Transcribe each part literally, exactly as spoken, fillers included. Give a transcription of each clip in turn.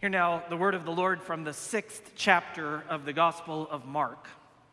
Hear now the word of the Lord from the sixth chapter of the Gospel of Mark.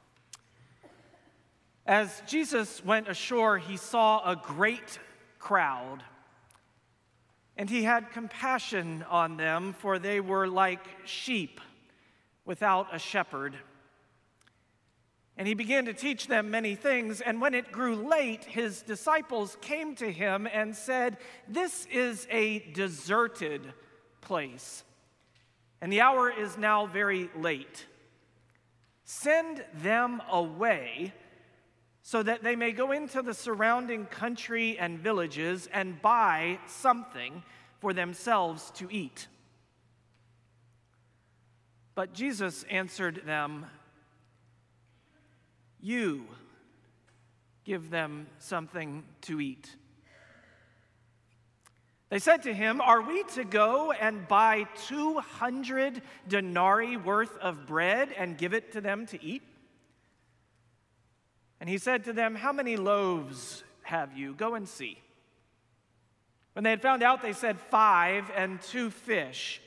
As Jesus went ashore, he saw a great crowd, and he had compassion on them, for they were like sheep without a shepherd. And he began to teach them many things, and when it grew late, his disciples came to him and said, "This is a deserted place, and the hour is now very late. Send them away so that they may go into the surrounding country and villages and buy something for themselves to eat." But Jesus answered them, "You give them something to eat." They said to him, "Are we to go and buy two hundred denarii worth of bread and give it to them to eat?" And he said to them, "How many loaves have you? Go and see." When they had found out, they said, "Five and two fish."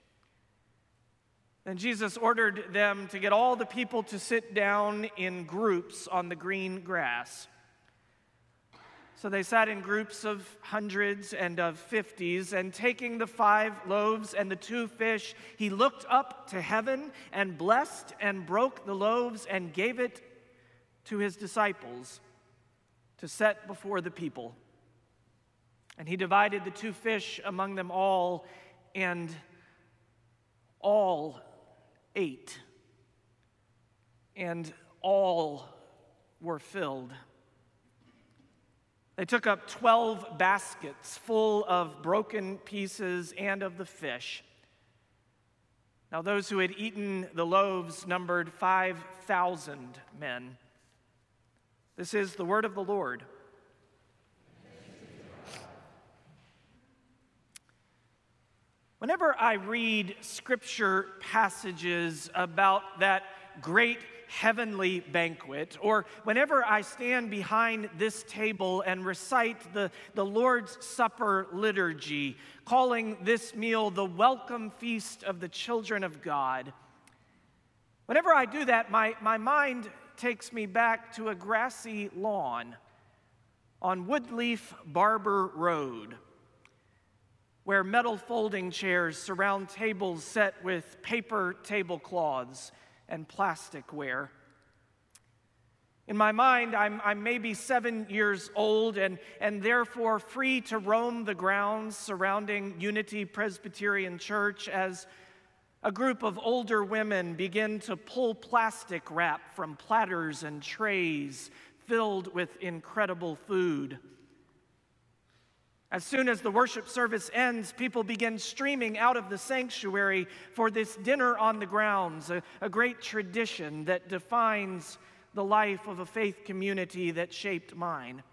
Then Jesus ordered them to get all the people to sit down in groups on the green grass. So they sat in groups of hundreds and of fifties, and taking the five loaves and the two fish, he looked up to heaven and blessed and broke the loaves and gave it to his disciples to set before the people. And he divided the two fish among them all, and all ate, and all were filled. They took up twelve baskets full of broken pieces and of the fish. Now those who had eaten the loaves numbered five thousand men. This is the word of the Lord. Whenever I read scripture passages about that great heavenly banquet, or whenever I stand behind this table and recite the, the Lord's Supper liturgy, calling this meal the welcome feast of the children of God, whenever I do that, my, my mind takes me back to a grassy lawn on Woodleaf Barber Road, where metal folding chairs surround tables set with paper tablecloths and plasticware. In my mind, I'm, I'm maybe seven years old and, and therefore free to roam the grounds surrounding Unity Presbyterian Church as a group of older women begin to pull plastic wrap from platters and trays filled with incredible food. As soon as the worship service ends, people begin streaming out of the sanctuary for this dinner on the grounds, a, a great tradition that defines the life of a faith community that shaped mine.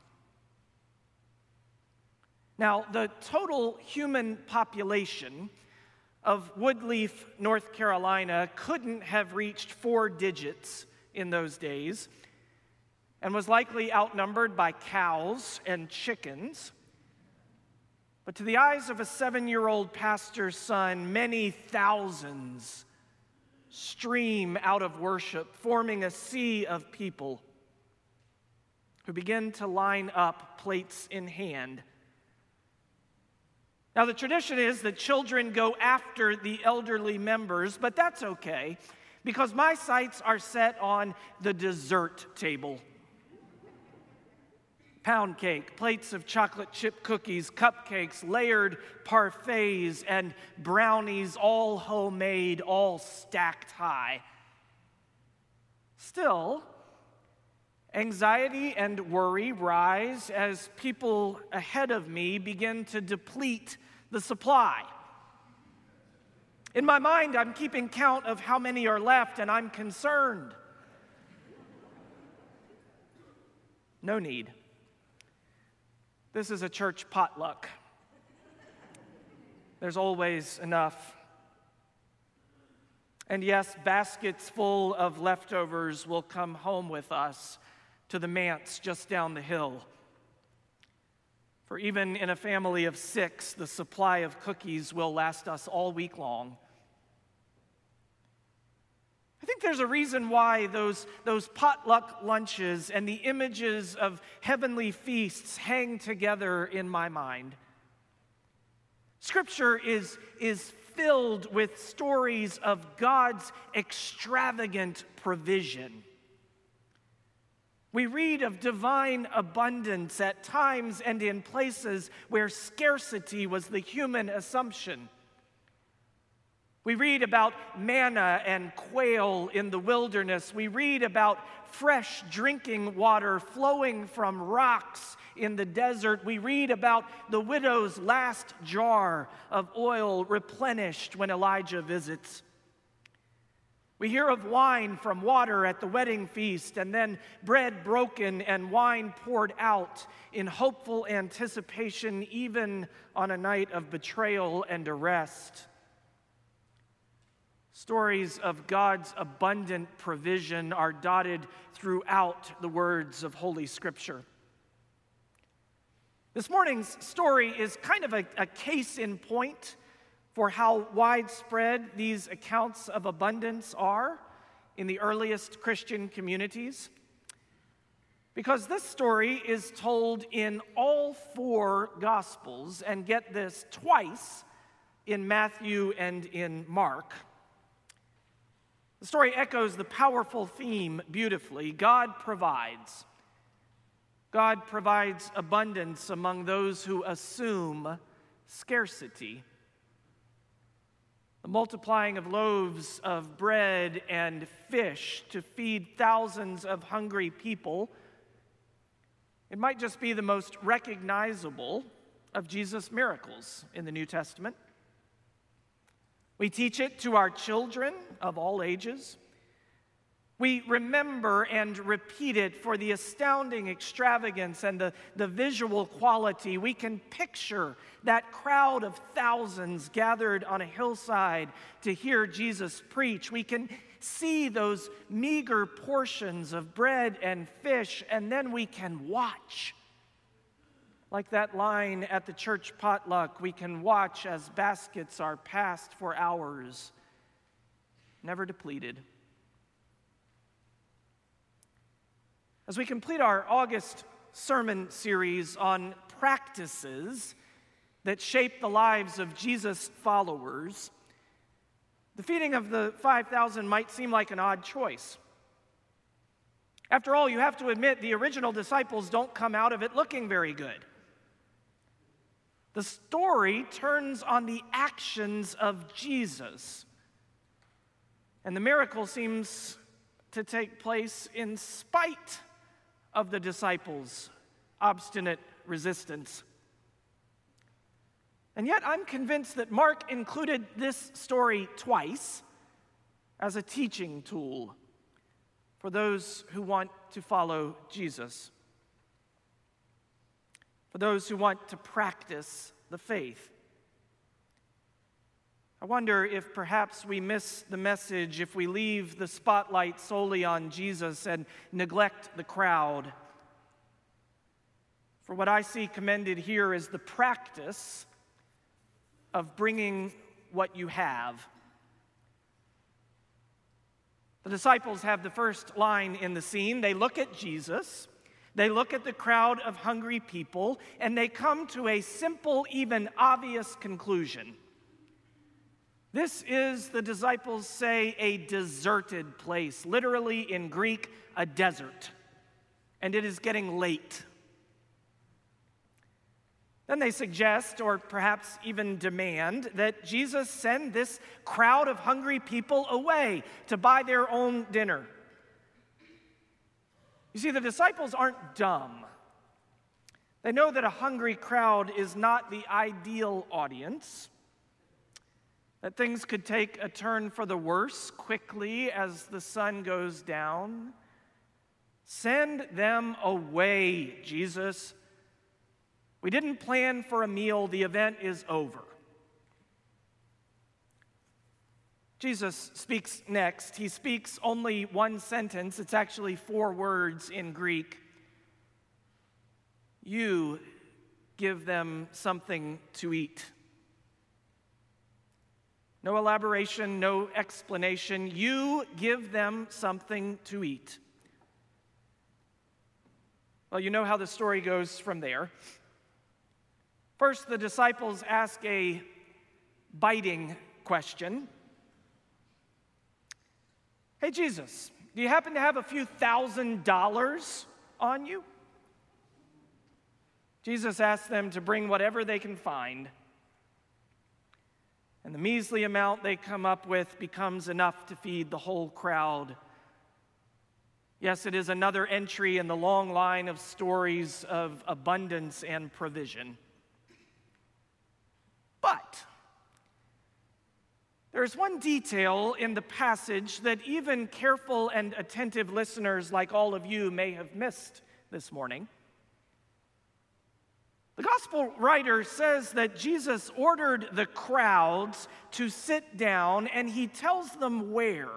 Now, the total human population of Woodleaf, North Carolina, couldn't have reached four digits in those days and was likely outnumbered by cows and chickens. But to the eyes of a seven-year-old pastor's son, many thousands stream out of worship, forming a sea of people who begin to line up, plates in hand. Now, the tradition is that children go after the elderly members, but that's okay, because my sights are set on the dessert table. Pound cake, plates of chocolate chip cookies, cupcakes, layered parfaits, and brownies, all homemade, all stacked high. Still, anxiety and worry rise as people ahead of me begin to deplete the supply. In my mind, I'm keeping count of how many are left, and I'm concerned. No need. This is a church potluck. There's always enough. And yes, baskets full of leftovers will come home with us to the manse just down the hill. For even in a family of six, the supply of cookies will last us all week long. think there's a reason why those, those potluck lunches and the images of heavenly feasts hang together in my mind. Scripture is, is filled with stories of God's extravagant provision. We read of divine abundance at times and in places where scarcity was the human assumption. We read about manna and quail in the wilderness. We read about fresh drinking water flowing from rocks in the desert. We read about the widow's last jar of oil replenished when Elijah visits. We hear of wine from water at the wedding feast, and then bread broken and wine poured out in hopeful anticipation, even on a night of betrayal and arrest. Stories of God's abundant provision are dotted throughout the words of Holy Scripture. This morning's story is kind of a, a case in point for how widespread these accounts of abundance are in the earliest Christian communities. Because this story is told in all four Gospels, and get this, twice in Matthew and in Mark. The story echoes the powerful theme beautifully. God provides. God provides abundance among those who assume scarcity. The multiplying of loaves of bread and fish to feed thousands of hungry people, it might just be the most recognizable of Jesus' miracles in the New Testament. We teach it to our children of all ages. We remember and repeat it for the astounding extravagance and the, the visual quality. We can picture that crowd of thousands gathered on a hillside to hear Jesus preach. We can see those meager portions of bread and fish, and then we can watch. Like that line at the church potluck, we can watch as baskets are passed for hours, never depleted. As we complete our August sermon series on practices that shape the lives of Jesus' followers, the feeding of the five thousand might seem like an odd choice. After all, you have to admit the original disciples don't come out of it looking very good. The story turns on the actions of Jesus, and the miracle seems to take place in spite of the disciples' obstinate resistance. And yet I'm convinced that Mark included this story twice as a teaching tool for those who want to follow Jesus, for those who want to practice the faith. I wonder if perhaps we miss the message if we leave the spotlight solely on Jesus and neglect the crowd. For what I see commended here is the practice of bringing what you have. The disciples have the first line in the scene. They look at Jesus, they look at the crowd of hungry people, and they come to a simple, even obvious conclusion. This is, the disciples say, a deserted place, literally in Greek, a desert, and it is getting late. Then they suggest, or perhaps even demand, that Jesus send this crowd of hungry people away to buy their own dinner. You see, the disciples aren't dumb. They know that a hungry crowd is not the ideal audience, that things could take a turn for the worse quickly as the sun goes down. Send them away, Jesus. We didn't plan for a meal. The event is over. Jesus speaks next. He speaks only one sentence. It's actually four words in Greek. You give them something to eat. No elaboration, no explanation. You give them something to eat. Well, you know how the story goes from there. First, the disciples ask a biting question. Hey, Jesus, do you happen to have a few thousand dollars on you? Jesus asks them to bring whatever they can find. And the measly amount they come up with becomes enough to feed the whole crowd. Yes, it is another entry in the long line of stories of abundance and provision. But there's one detail in the passage that even careful and attentive listeners like all of you may have missed this morning. The gospel writer says that Jesus ordered the crowds to sit down, and he tells them where.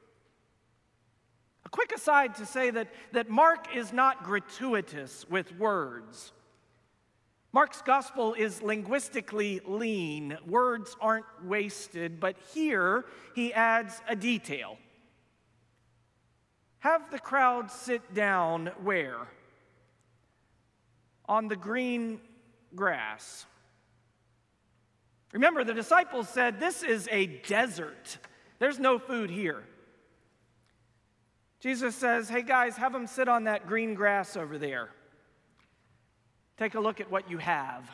A quick aside to say that, that Mark is not gratuitous with words. Mark's gospel is linguistically lean. Words aren't wasted, but here he adds a detail. Have the crowd sit down where? On the green grass. Remember, the disciples said, this is a desert. There's no food here. Jesus says, hey guys, have them sit on that green grass over there. Take a look at what you have.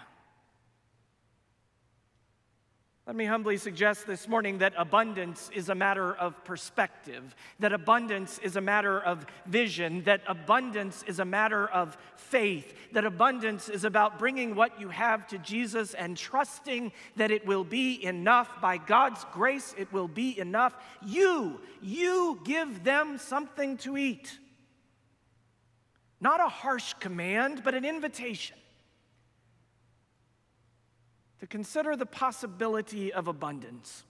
Let me humbly suggest this morning that abundance is a matter of perspective, that abundance is a matter of vision, that abundance is a matter of faith, that abundance is about bringing what you have to Jesus and trusting that it will be enough. By God's grace, it will be enough. You, you give them something to eat. Not a harsh command, but an invitation to consider the possibility of abundance.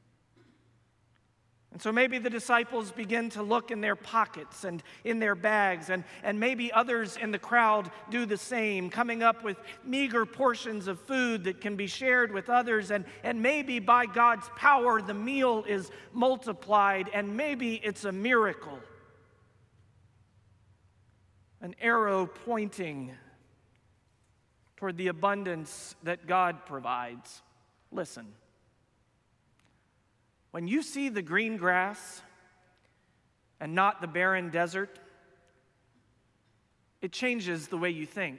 And so maybe the disciples begin to look in their pockets and in their bags, and, and maybe others in the crowd do the same, coming up with meager portions of food that can be shared with others, and, and maybe by God's power the meal is multiplied, and maybe it's a miracle. An arrow pointing toward the abundance that God provides. Listen. When you see the green grass and not the barren desert, it changes the way you think.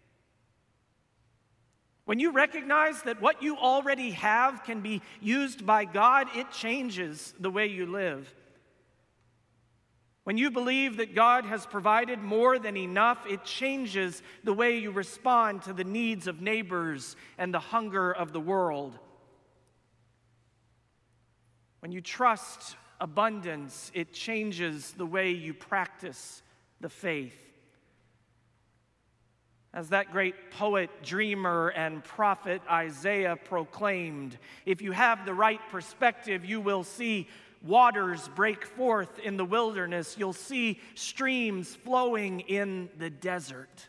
When you recognize that what you already have can be used by God, it changes the way you live. When you believe that God has provided more than enough, it changes the way you respond to the needs of neighbors and the hunger of the world. When you trust abundance, it changes the way you practice the faith. As that great poet, dreamer, and prophet Isaiah proclaimed, if you have the right perspective, you will see waters break forth in the wilderness. You'll see streams flowing in the desert.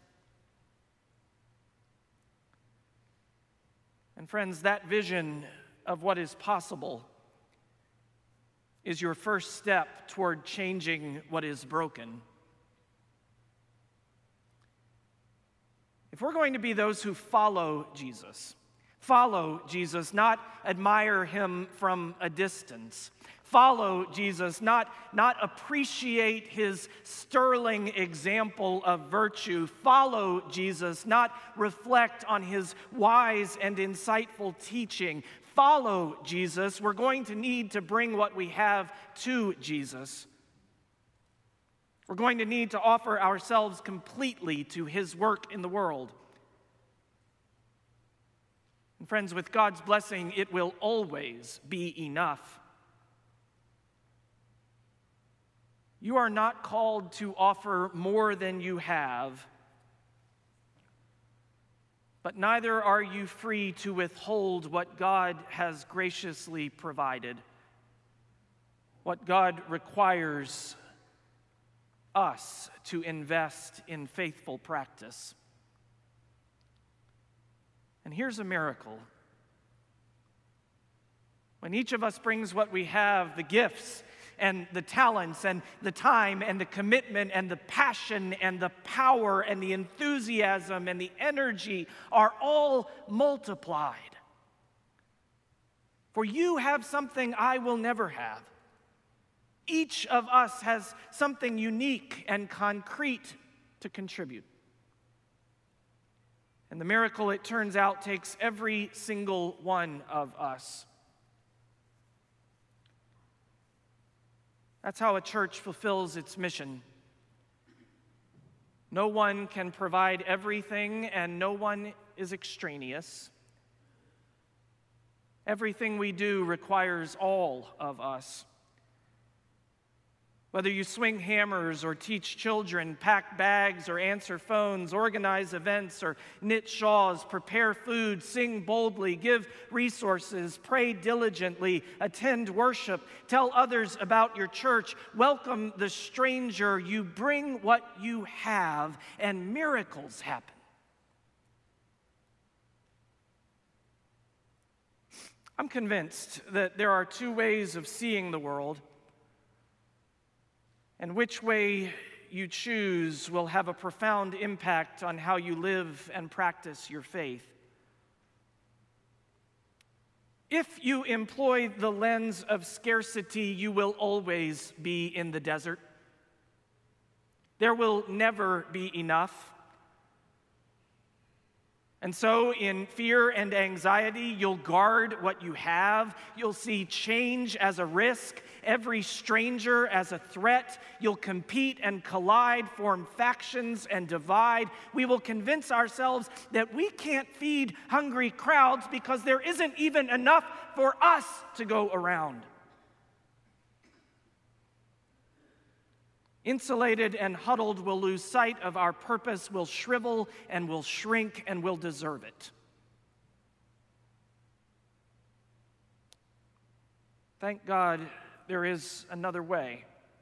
And friends, that vision of what is possible is your first step toward changing what is broken. If we're going to be those who follow Jesus, follow Jesus, not admire him from a distance. Follow Jesus, not, not appreciate his sterling example of virtue. Follow Jesus, not reflect on his wise and insightful teaching. Follow Jesus. We're going to need to bring what we have to Jesus. We're going to need to offer ourselves completely to his work in the world. And friends, with God's blessing, it will always be enough. You are not called to offer more than you have, but neither are you free to withhold what God has graciously provided, what God requires us to invest in faithful practice. And here's a miracle. When each of us brings what we have, the gifts and the talents and the time and the commitment and the passion and the power and the enthusiasm and the energy are all multiplied. For you have something I will never have. Each of us has something unique and concrete to contribute. And the miracle, it turns out, takes every single one of us. That's how a church fulfills its mission. No one can provide everything, and no one is extraneous. Everything we do requires all of us. Whether you swing hammers or teach children, pack bags or answer phones, organize events or knit shawls, prepare food, sing boldly, give resources, pray diligently, attend worship, tell others about your church, welcome the stranger, you bring what you have, and miracles happen. I'm convinced that there are two ways of seeing the world. And which way you choose will have a profound impact on how you live and practice your faith. If you employ the lens of scarcity, you will always be in the desert. There will never be enough. And so, in fear and anxiety, you'll guard what you have. You'll see change as a risk, every stranger as a threat. You'll compete and collide, form factions and divide. We will convince ourselves that we can't feed hungry crowds because there isn't even enough for us to go around. Insulated and huddled, we'll lose sight of our purpose, we'll shrivel and we'll shrink and we'll deserve it. Thank God there is another way.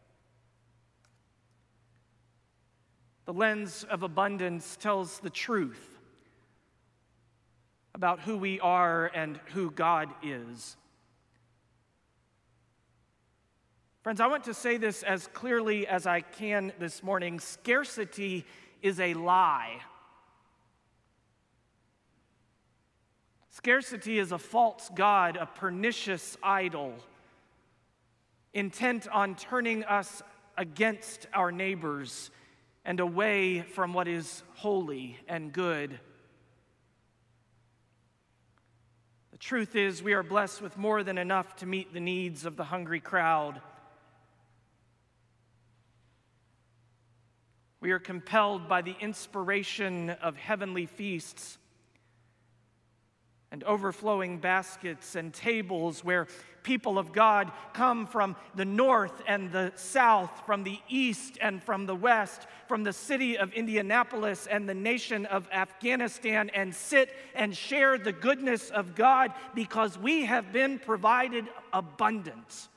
The lens of abundance tells the truth about who we are and who God is. Friends, I want to say this as clearly as I can this morning. Scarcity is a lie. Scarcity is a false god, a pernicious idol, intent on turning us against our neighbors and away from what is holy and good. The truth is, we are blessed with more than enough to meet the needs of the hungry crowd. We are compelled by the inspiration of heavenly feasts and overflowing baskets and tables where people of God come from the north and the south, from the east and from the west, from the city of Indianapolis and the nation of Afghanistan, and sit and share the goodness of God because we have been provided abundance.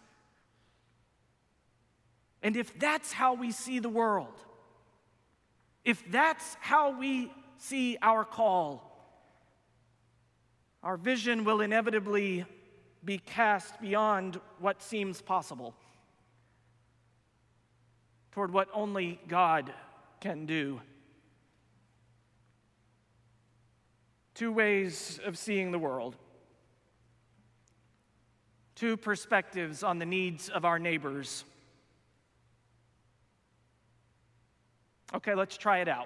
And if that's how we see the world, if that's how we see our call, our vision will inevitably be cast beyond what seems possible toward what only God can do. Two ways of seeing the world. Two perspectives on the needs of our neighbors. Okay, let's try it out.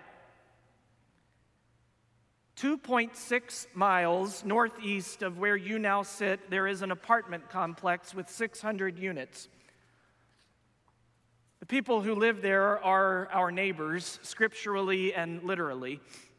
two point six miles northeast of where you now sit, there is an apartment complex with six hundred units. The people who live there are our neighbors, scripturally and literally.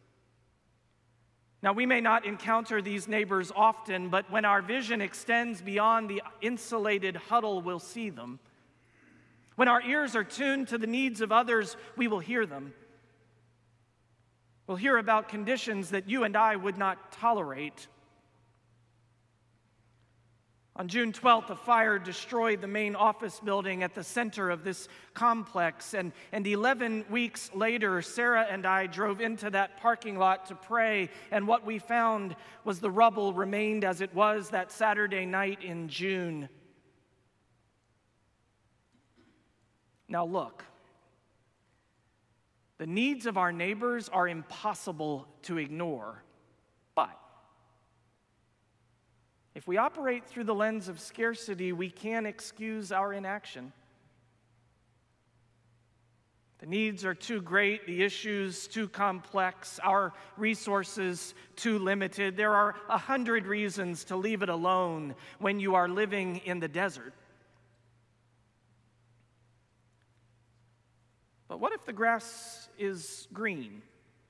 Now, we may not encounter these neighbors often, but when our vision extends beyond the insulated huddle, we'll see them. When our ears are tuned to the needs of others, we will hear them. We'll hear about conditions that you and I would not tolerate. On June twelfth, a fire destroyed the main office building at the center of this complex, and, and eleven weeks later, Sarah and I drove into that parking lot to pray, and what we found was the rubble remained as it was that Saturday night in June. Now look, the needs of our neighbors are impossible to ignore, but if we operate through the lens of scarcity, we can excuse our inaction. The needs are too great, the issues too complex, our resources too limited. There are a hundred reasons to leave it alone when you are living in the desert. But what if the grass is green?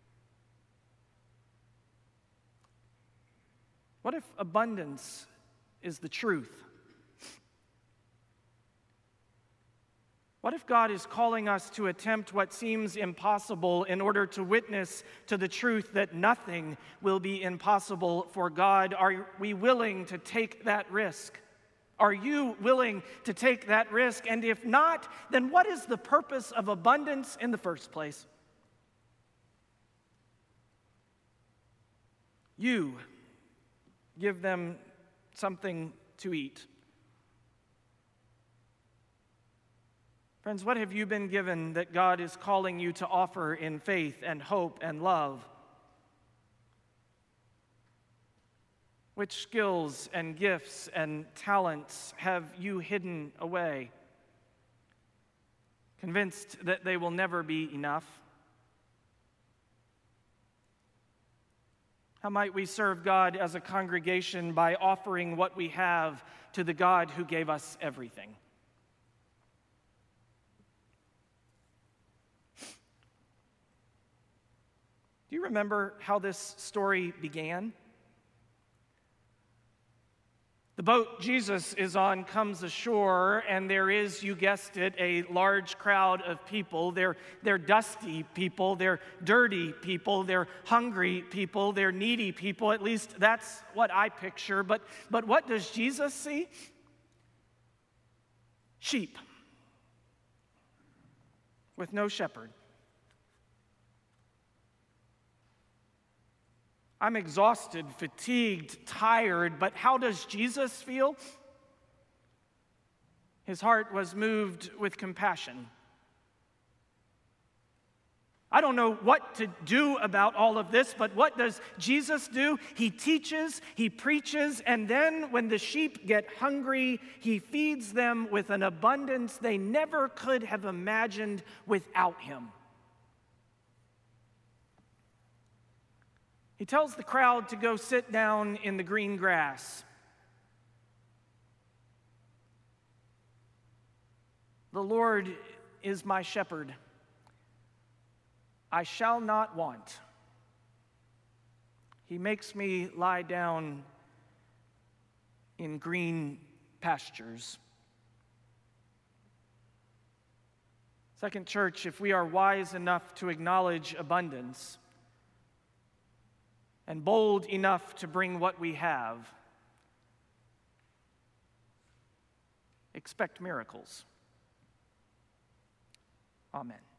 What if abundance is the truth? What if God is calling us to attempt what seems impossible in order to witness to the truth that nothing will be impossible for God? Are we willing to take that risk? Are you willing to take that risk? And if not, then what is the purpose of abundance in the first place? You give them something to eat. Friends, what have you been given that God is calling you to offer in faith and hope and love? Which skills and gifts and talents have you hidden away, convinced that they will never be enough? How might we serve God as a congregation by offering what we have to the God who gave us everything? Do you remember how this story began? The boat Jesus is on comes ashore, and there is, you guessed it, a large crowd of people. They're, they're dusty people, they're dirty people, they're hungry people, they're needy people. At least that's what I picture. But, but what does Jesus see? Sheep with no shepherd. I'm exhausted, fatigued, tired, but how does Jesus feel? His heart was moved with compassion. I don't know what to do about all of this, but what does Jesus do? He teaches, he preaches, and then when the sheep get hungry, he feeds them with an abundance they never could have imagined without him. He tells the crowd to go sit down in the green grass. The Lord is my shepherd. I shall not want. He makes me lie down in green pastures. Second Church, if we are wise enough to acknowledge abundance, and bold enough to bring what we have, expect miracles. Amen.